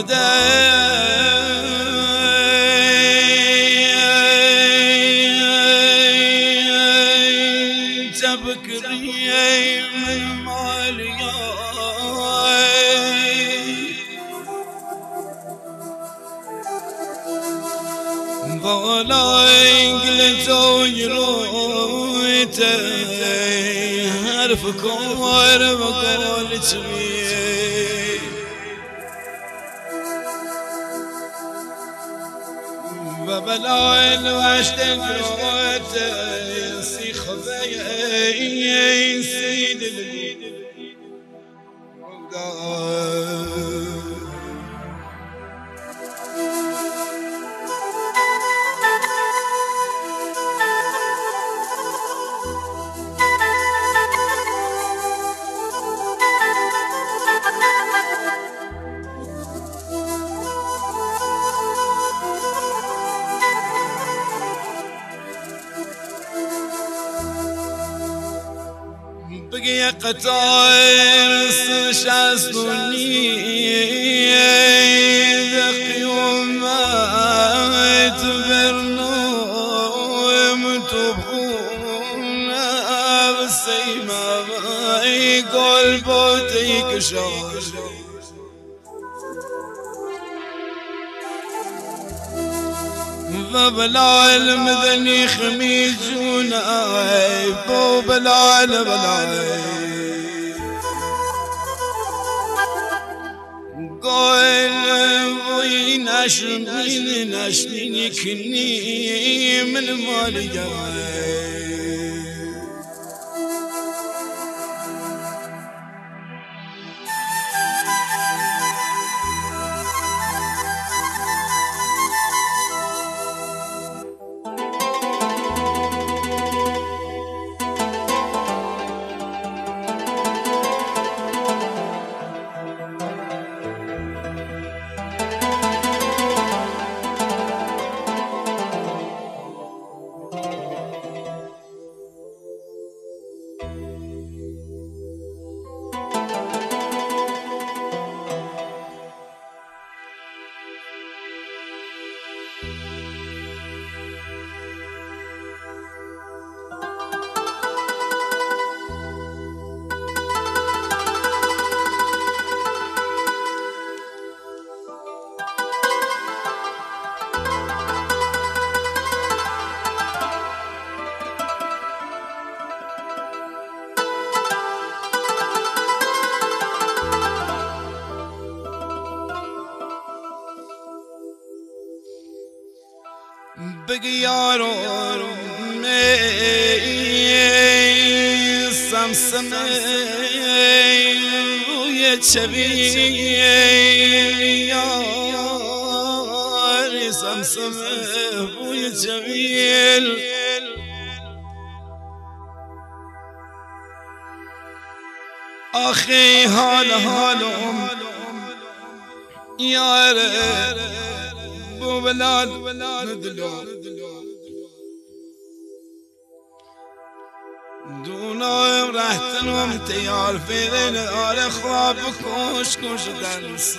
تبكري من مالياي ضلاي قلت وجرويته هرفكور بقول تبيه ببلايل واشتق روته سيخ بي سيد بقي قطاير شاسوني ذقي وما تبرنو متبخونا بالسيما يقول بوتيك شار فبلا المذني خميجونا بلا قول وين نشمين كني من مالي بقيار سمسم ويا شبيل يا سمسم ويا شبيل أخي هالهم يا رب بلاد ندلو دونا رحتن ومتيار في ذين آل خواب كوش دنس